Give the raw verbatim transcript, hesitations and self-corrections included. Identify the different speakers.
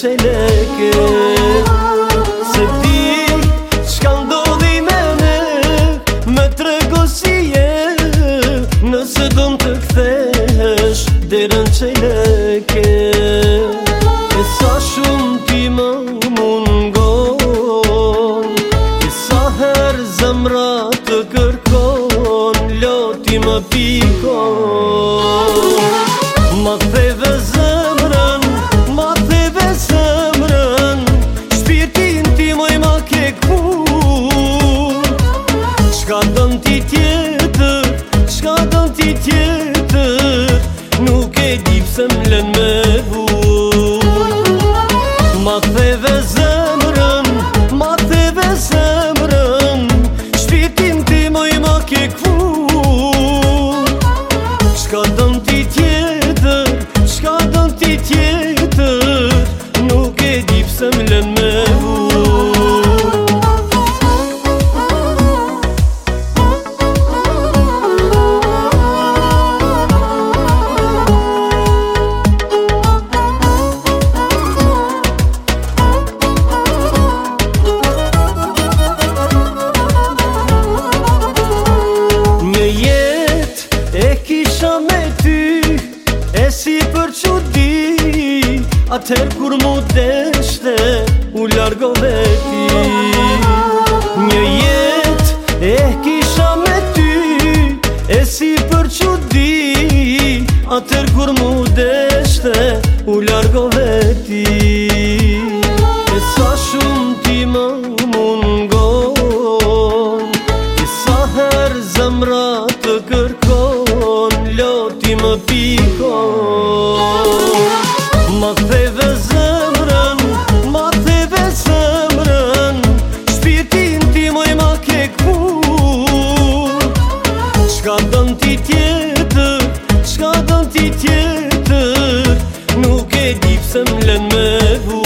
Speaker 1: qeleke. Se ti qka ndodhi me ne, me trego si je, nëse do m'të kthesh derën qeleke. E sa shumë ti më mungon, e sa her zemra të kërkon, loti më pikon. Ma theve zemrën, ma theve zemrën, shpirtin ti moj ma ke kur. Qka dën ti tjetër, qka dën ti tjetër, nuk e di pse m'len me vur. Ma theve zemrën, ma theve zemrën, shpirtin ti moj ma ke kur. Qka dën ti tjetër, qka dën ti tjetër, nuk e di pse m'len me vur. Një jet e kisha me ty, e si për qudi, atëher kur mu deshte, u largove ti. Një jet e kisha me ty, e si për qudi, atëher kur mu deshte, u largove ti. E sa shumë ti më mungon, e sa her zemra të kërkon, loti më pikon. Ma theve zemrën, ma theve zemrën, shpirtin ti moj ma ke kur. Qka dën ti tjetër, qka dën ti tjetër, nuk e di pse m'len me vur.